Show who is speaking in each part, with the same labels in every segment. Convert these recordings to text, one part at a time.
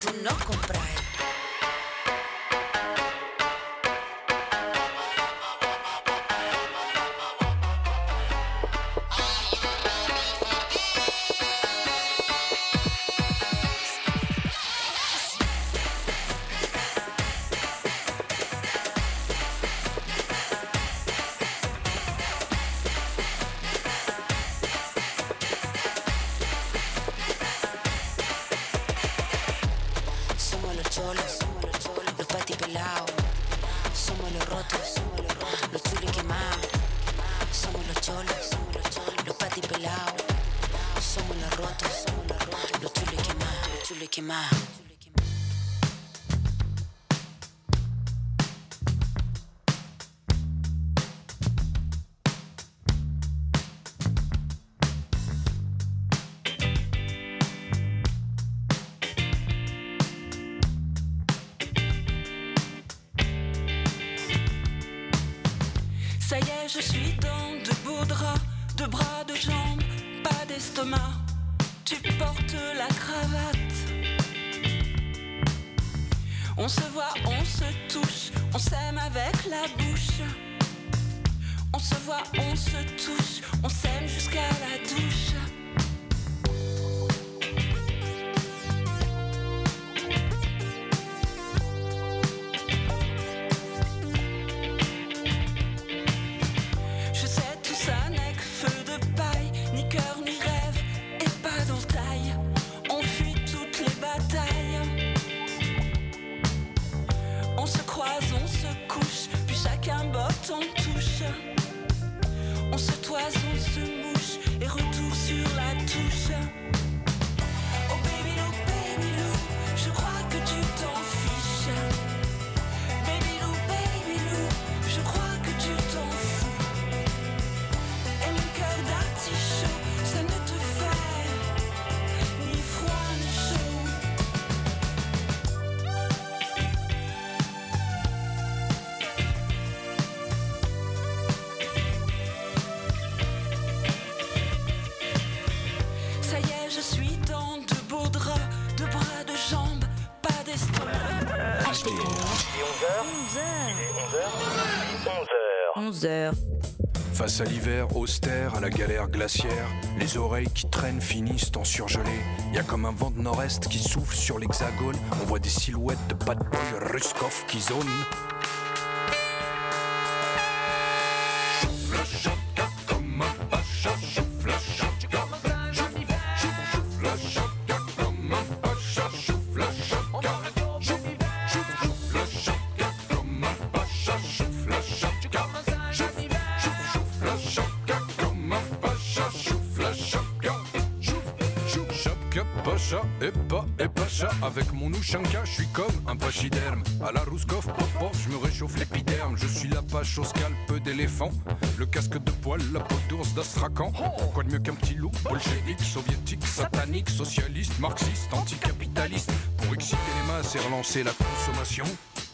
Speaker 1: tú no compras.
Speaker 2: Ça y est, je suis dans de beaux draps, de bras, de jambes, pas d'estomac. Tu portes la cravate. On se voit, on se touche, on s'aime avec la bouche. On se voit, on se touche, on s'aime jusqu'à la douche. On touche, on se toise, on se mouche et retour sur la touche. Oh baby lou, je crois que tu t'en fiches. Baby lou, je crois que tu t'en fous. Et mon cœur d'artichaut, ça ne te fait ni froid ni chaud.
Speaker 3: Il est 11h.
Speaker 4: Face à l'hiver austère, à la galère glaciaire, les oreilles qui traînent finissent en surgelé. Y a comme un vent de nord-est qui souffle sur l'hexagone. On voit des silhouettes de bad boy Ruskov qui zonent. Et pacha, avec mon Ushanka, je suis comme un pachyderme. À la Rouskov, pop, je me réchauffe l'épiderme. Je suis la pache au scalp d'éléphant, le casque de poil, la peau d'ours d'Astrakhan. Quoi de mieux qu'un petit loup bolchevique, soviétique, satanique, socialiste, marxiste, anticapitaliste, pour exciter les masses et relancer la consommation.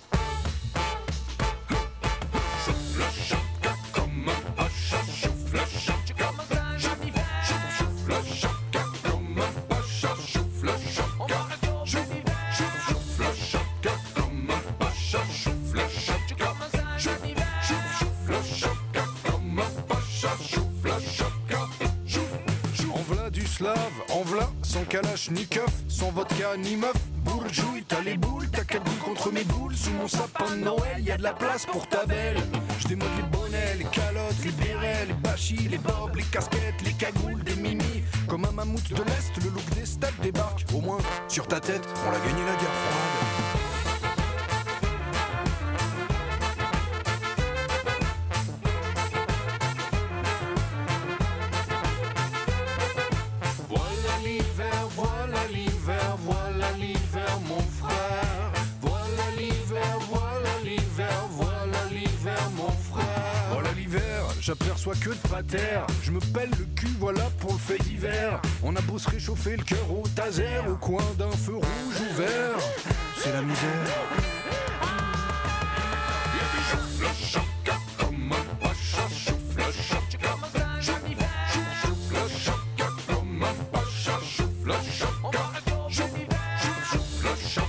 Speaker 4: En v'là, sans kalash ni keuf, sans vodka ni meuf. Bourgeouille, t'as les boules, t'as qu'à boule contre mes boules. Sous mon sapin de Noël, y'a de la place pour ta belle. Je démode les bonnets, les calottes, les bérets, les bachis, les bobs, les casquettes, les cagoules, des mimis. Comme un mammouth de l'Est, le look des stades débarque. Au moins, sur ta tête, on a gagné la guerre froide. Voilà l'hiver mon frère. Voilà l'hiver mon frère. Voilà l'hiver, j'aperçois que de pater. Je me pèle le cul, voilà pour le fait d'hiver. On a beau se réchauffer le cœur au taser, au coin d'un feu rouge ouvert. C'est la misère. Shop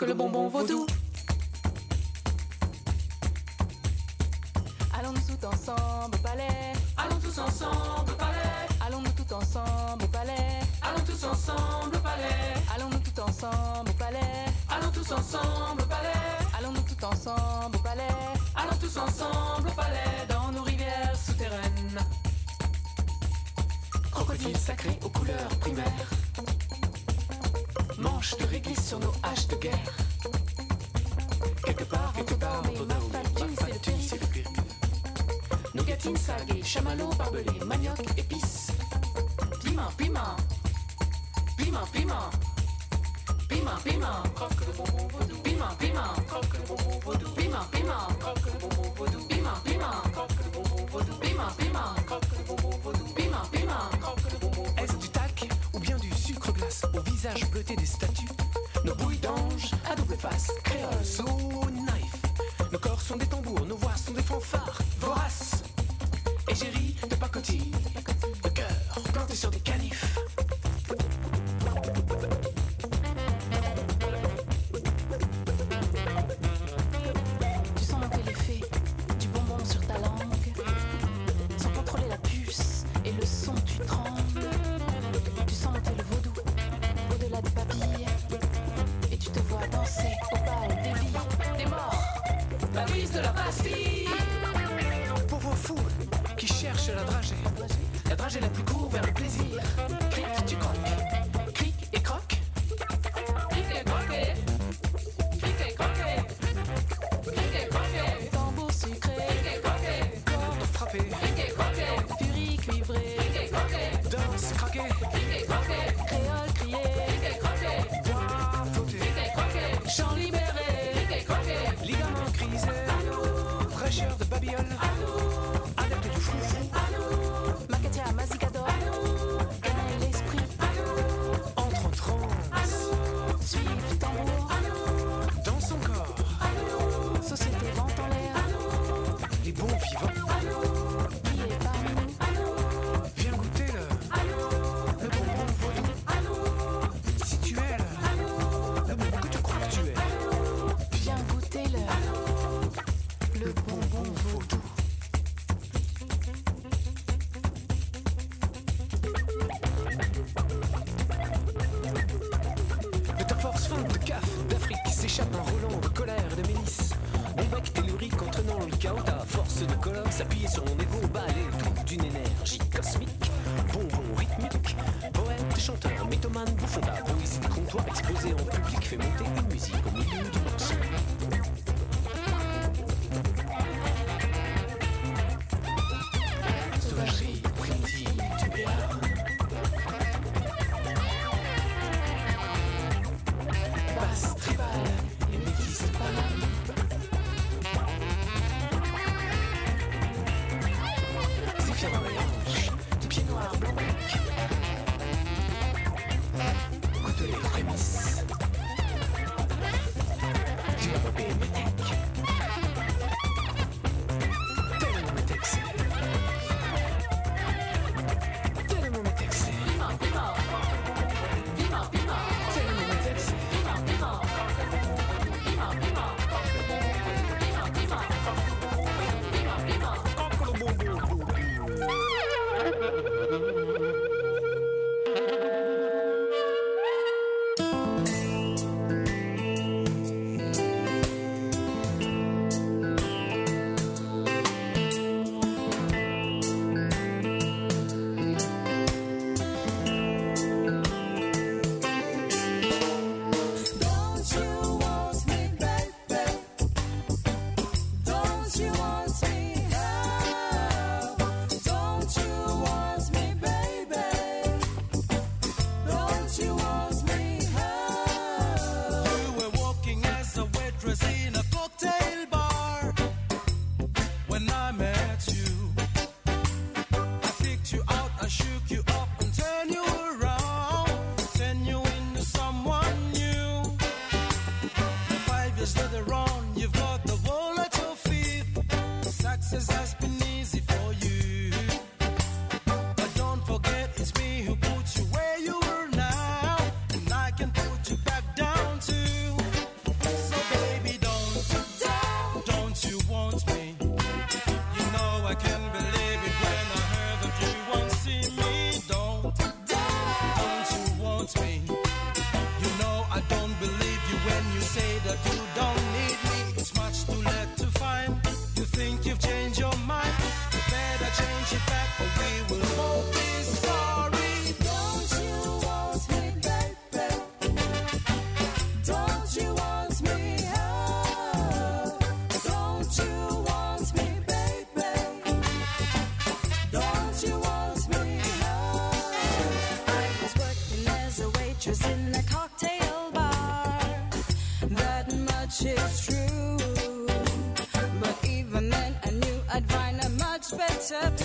Speaker 2: le bonbon vaudou. Allons-nous tout ensemble au palais. Allons tous ensemble au palais. Allons-nous tout ensemble au palais. Allons tous ensemble au palais. Allons-nous tout ensemble au palais. Allons tous ensemble au palais. Allons-nous tout ensemble au palais. Allons tous ensemble au palais. Dans nos rivières souterraines. Crocodile sacré aux couleurs primaires. Manches de réglisse sur nos haches de guerre. Quelque part, mais ma fatine c'est le périph'. Nougatine, saguée, chamallow, barbelé, manioc, épices. Piment, piment. Piment, piment. Piment, piment. Croque le bonbon vaudou. Piment, piment. Croque le bonbon vaudou. Piment, piment. Croque le bonbon vaudou. Piment, piment. Croque le bonbon vaudou. Piment, piment. Croque le bonbon vaudou. Piment, piment. Croque le bonbon vaudou.
Speaker 1: Est-ce du talc ou bien du sucre glace au visage bleuté des statues? Nos bouilles d'ange à double face, créole, so knife. Nos corps sont des tambours, nos voix sont des fanfares voraces. Égérie de pacotille, de cœur planté sur des canifs.
Speaker 2: Tu sens monter l'effet du bonbon sur ta langue. Sans contrôler la puce et le son, tu trembles. Tu sens monter le vaudou au-delà des papilles. Et tu te vois danser au bal des vies, des morts. La brise de la Bastille.
Speaker 1: Pauvres fous qui cherchent la dragée la plus courte vers le plaisir. Cric, tu croques, cric et croque.
Speaker 2: Cric et croqué. Cric et croqué. Cric et croqué. Tambour sucré. Cric et croqué.
Speaker 1: Cordes frappées,
Speaker 2: Cric et croqué. Furie cuivrée. Cric et croqué.
Speaker 1: danse craquée,
Speaker 2: Cric et croqué. Créole crié. Cric et croqué.
Speaker 1: bois flotté,
Speaker 2: Cric et croqué. Chant libéré. Cric et croqué.
Speaker 1: ligaments grisés, fraîcheur de babiole, adepte du foufou,
Speaker 2: Macatia, Mazicador. Gagne l'esprit.
Speaker 1: entre en transe,
Speaker 2: Suive tambour.
Speaker 1: dans son corps,
Speaker 2: Société vente en l'air.
Speaker 1: les bons vivants.
Speaker 2: Qui est parmi nous?
Speaker 1: Viens goûter le bonbon vaudou. Si tu es le bonbon que tu crois que tu es,
Speaker 2: Viens goûter le bonbon vaudou.
Speaker 1: de ta force feinte de caf d'Afrique qui s'échappe en roulant de colère et de mélisse. Mon bec tellurique entraînant le chaos, ta force de colère s'appuyer sur mon égo, balai tout d'une énergie cosmique. Bonbon rythmique, poète et chanteur, mythomane, bouffon, ta poésie de comptoir exposée en public fait monter une musique au milieu du morceau. Sauvagerie primitive du Béarn. Basse tribale et métisse de Paname. Zéphyr dans les hanches, du pied noir blanc bec. Goûte les prémices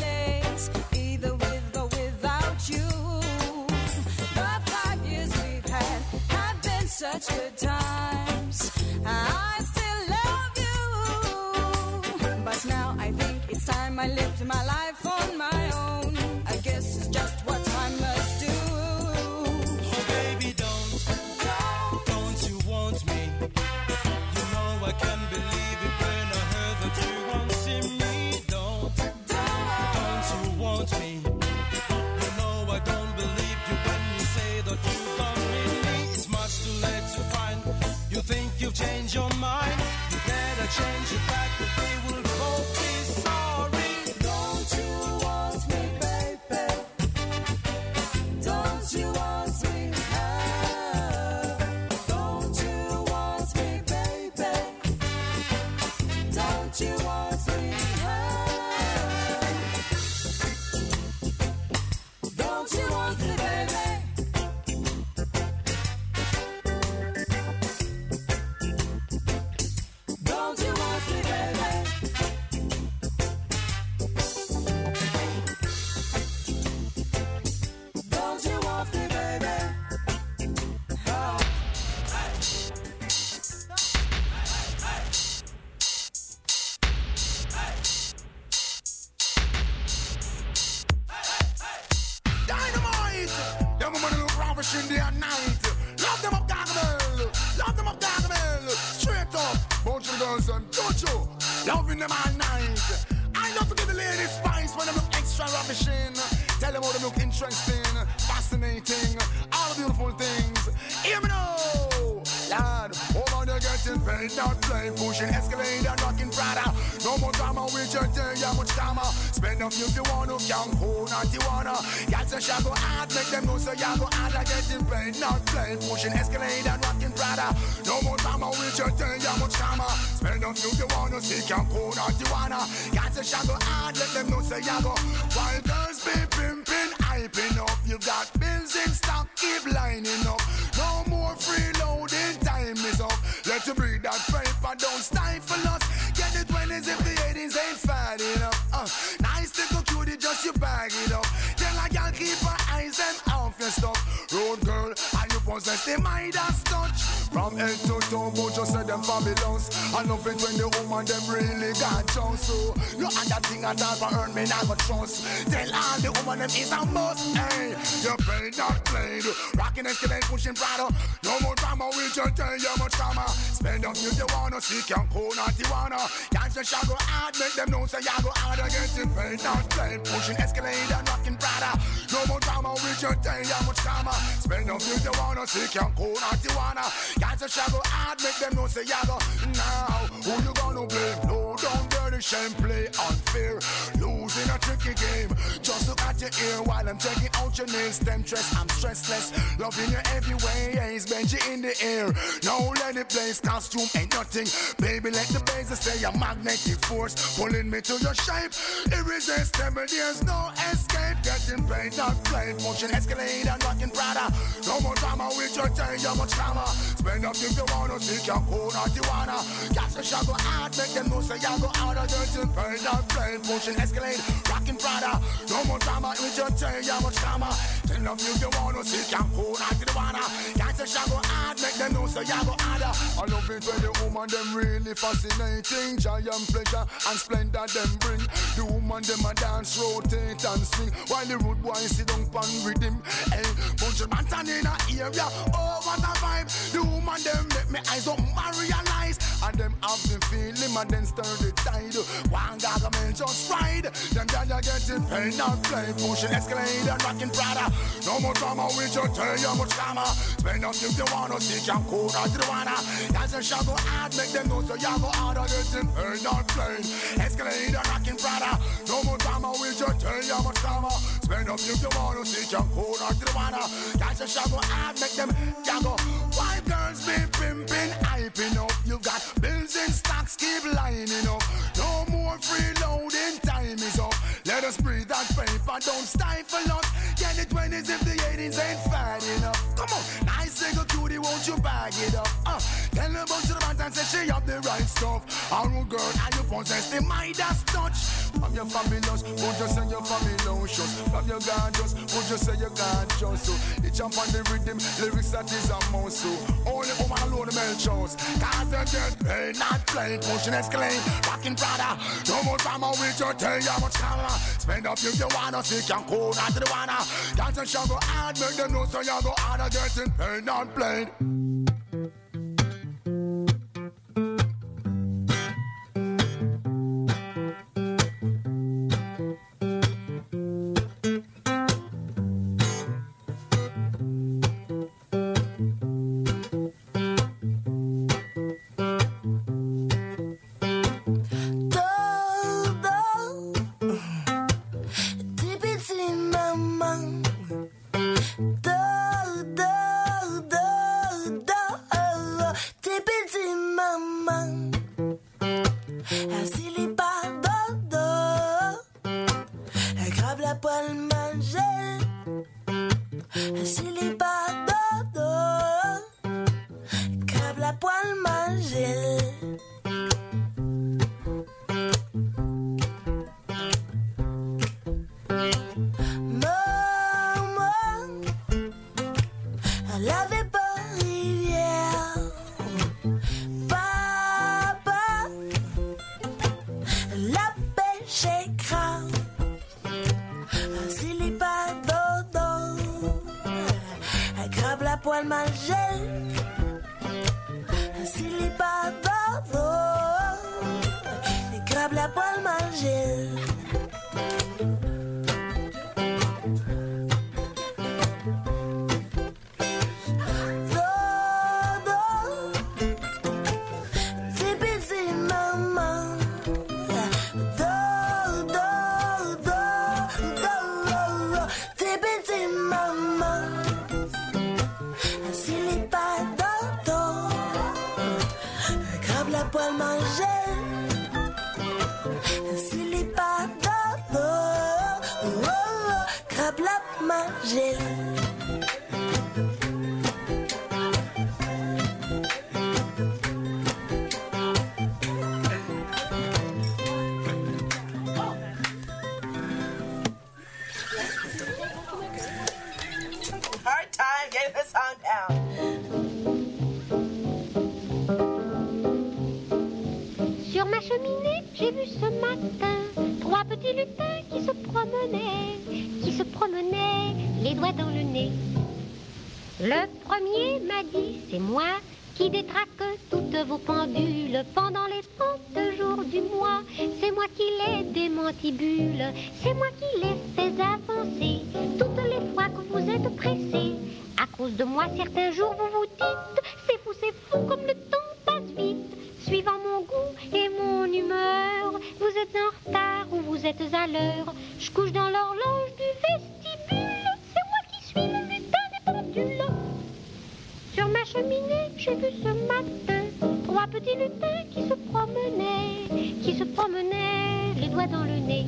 Speaker 2: place, either with or without you. The 5 years we've had have been such good times. I still love you, but now I think it's time I lived my life on my own. I guess it's just what I must do.
Speaker 5: Oh baby, don't you want me? You know I can't believe it when I heard that you won't see me. Don't you want me? You know I don't believe you when you say that you don't need me. It's much too late to find. You think you've changed your mind? You better change it back, but they will both be sorry.
Speaker 2: Don't you want me, baby? Don't you want me? Don't you want me, baby? Don't you want me? Don't you want me, baby? Don't you want me, baby? Don't you want me, baby? Oh.
Speaker 4: Dynamite! Them women look ravish in the night. Love them up, Gargamel. Love them up, Gargamel. Straight up. Bunch of girls and don't you? Loving them all night. I love to give the ladies spice when they look extra ravishing. Tell them how they look interesting, fascinating, all the beautiful things. Hear me now, lad. Over there getting paid, not playing, pushing Escalade and rocking Prada. No more drama with your day, yeah, much drama. Spend a few if you want to, young ho, not you wanna. Y'all say shall go hard, make them know so y'all go hard. Like getting paid, not playing, pushing Escalade and rocking Prada. No more drama with your day, yeah, much drama. Spend a few if you want to, see young ho, not you wanna. Y'all say shall go hard, let them know so y'all go. While girls be pimping, hyping up, you got bills in stock, keep lining up. No more freeloading, time is up. Let you breathe that paper, don't stifle us. Get the 20s if the 80s ain't fat enough. Nice little cutie, just you bag it up. Tell a girl keep her eyes and off your stuff. Road girl, and you possess the Midas touch. From head to toe, but just say them fabulous. I love it when the woman them really got just. So no other thing at all for earn me not go trust. Tell all the woman them is a must. Hey, you paid not played. Rocking Escalade, pushing Prada. No more drama with your day, you much drama. Spend up if you wanna, seek your cool, not you wanna. Can't just shall go hard, make them know say you go hard. Getting paid not played, pushing Escalade and rocking Prada. No more drama with your day, you much drama. Spend up if you wanna, seek your cool, not you wanna. Can't just shall go hard, make them know say you go. Now, who you gonna blame? No, don't dirty shame, play unfair. Losing a tricky game. Just look at your ear while I'm checking out your nails. Temptress, I'm stressless. Loving you every way, Ace Benji in the air. Now let it blaze, costume ain't nothing. Baby, let the bases say a magnetic force pulling me to your shape. Irresistible, there's no escape. Getting paid, not played. Motion Escalade and rocking Prada. No more drama with your tail, you much drama. Spend up if you wanna, seek your cool, not you wanna. Catch the shot, go hard, make them know say you go out. Getting paid, not played. Motion Escalade, rocking Prada. No more drama with your tail, you much drama. Spend up if you wanna, seek your cool, not you wanna. Catch the shot, go hard, make them know say you go harder. I love it when the woman them really fascinating. Giant pleasure and splendor them bring. The woman them a dance, rotate and swing, while the rude boy sit down pan rhythm. Hey, bunch of bantan in a area, oh what a vibe. The woman them make me eyes up and realize. And them have the feeling and then stir the tide. One Gargamel just ride. Them dada getting paid not play. Pushing Escalade and rocking Prada. No more drama with your tail, you much drama. Spend up if you wanna, seek your cool, not you wanna. That's a shall go hard, make them know so you go harder. Getting paid not play. Escalade and rocking Prada. No more drama with your tail, you much drama. Spend up if you wanna, seek your cool, not you wanna. That's a shall go hard, make them go. Why girls be pimping, hyping up? You got bills in stocks, keep lining up. No more freeloading, time is up. Let us breathe that paper, don't stifle us. Get the 20s if the 80s ain't fat enough. Come on, nice single cutie, won't you bag it up? Tell her about the man and say she have the right stuff. All girl and you possess the Midas touch. From your fabulous, would you say you're fabulous? From your gorgeous, would you say you're gorgeous? So you jump on the rhythm, lyrics that is a mouse. So only woman alone the male shows. Cause they get paid, not played, pushing escalate, rocking Prada. No more drama with your tail, you much camera. Spend up if you wanna see, can go not to the wanna. Dance and shall go hard, make them know so you go harder, getting paid, not played.
Speaker 6: Sur ma cheminée, j'ai vu ce matin 3 petits lutins qui se promenaient, les doigts dans le nez. Le premier m'a dit, c'est moi qui détraque toutes vos pendules pendant les 30 jours du mois. C'est moi qui les démantibule, c'est moi qui les fais avancer toutes les fois que vous êtes pressés. À cause de moi, certains jours vous vous dites, c'est fou, comme le temps passe vite. Suivant mon goût et mon humeur, vous êtes en retard ou vous êtes à l'heure. Je couche dans l'horloge du vestibule, c'est moi qui suis le lutin des pendules. Sur ma cheminée, j'ai vu ce matin 3 petits lutins qui se promenaient, les doigts dans le nez.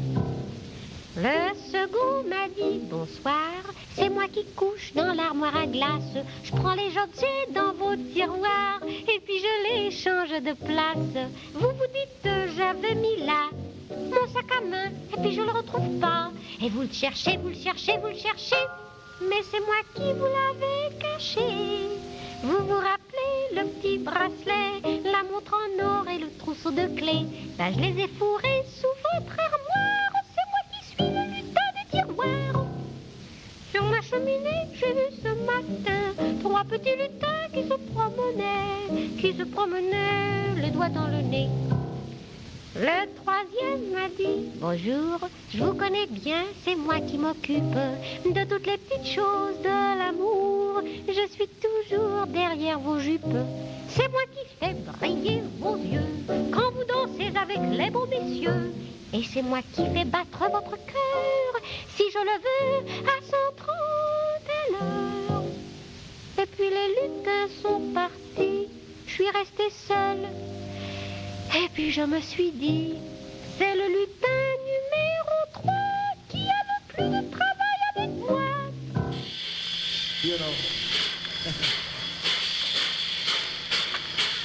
Speaker 6: Le second m'a dit bonsoir, c'est moi qui couche dans l'armoire à glace. Je prends les objets dans vos tiroirs et puis je les change de place. Vous vous dites j'avais mis là mon sac à main et puis je le retrouve pas. Et vous le cherchez, mais c'est moi qui vous l'avais caché. Vous vous rappelez le petit bracelet, la montre en or et le trousseau de clés. Ben je les ai fourrés sous votre armoire, c'est moi qui suis le lutin des tiroirs. Sur ma cheminée, j'ai vu ce matin 3 petits lutins qui se promenaient, les doigts dans le nez. Le troisième m'a dit bonjour, je vous connais bien, c'est moi qui m'occupe de toutes les petites choses de l'amour. Je suis toujours derrière vos jupes. C'est moi qui fais briller vos yeux quand vous dansez avec les beaux messieurs. Et c'est moi qui fais battre votre cœur si je le veux à 130 à l'heure. Et puis les lutins sont partis, je suis restée seule. Et puis je me suis dit, c'est le lutin numéro 3 qui a le plus de travail avec moi.
Speaker 7: You know.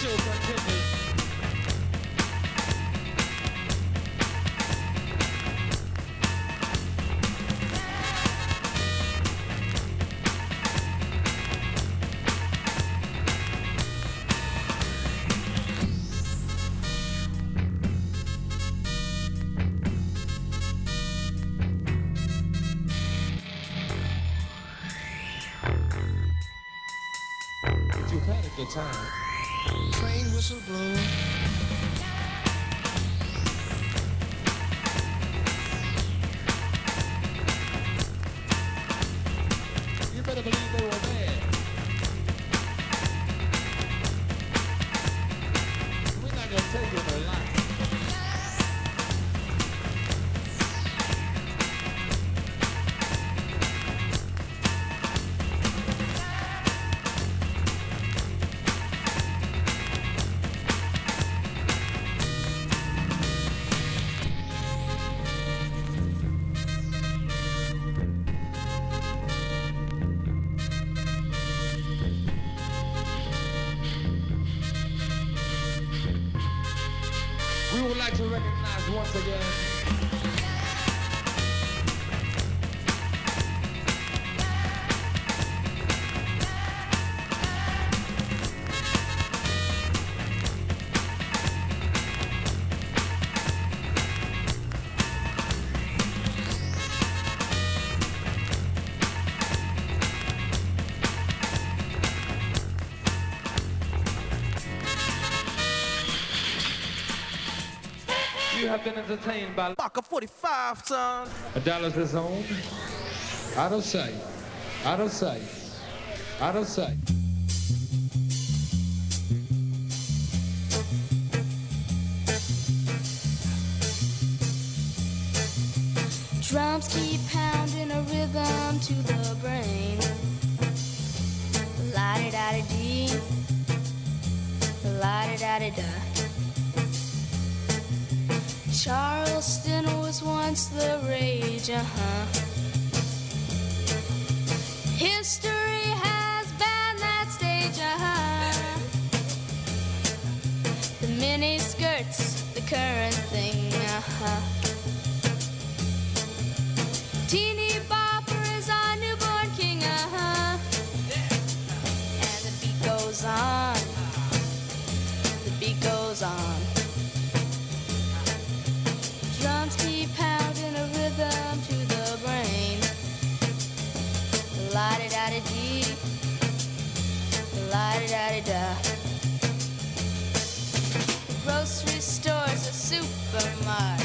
Speaker 7: show continues. You've had a good time.
Speaker 5: Train whistle blow.
Speaker 7: You better believe they were there. We're not gonna tell you no lie. We would like to recognize once again you have been entertained by
Speaker 5: Fuck a 45, son.
Speaker 7: a Dallas is home. Out of sight. Out of sight. Out of sight.
Speaker 2: Drums keep pounding a rhythm to the brain. La-di-da-di-dee, la-di-da-di-da. Charleston was once the rage, History has banned that stage, The mini skirts, the current thing, Teeny bopper is our newborn king, And the beat goes on, the beat goes on. Drums keep pounding a rhythm to the brain. La-di-da-di-dee, la-di-da-di-da. The grocery store's a supermarket.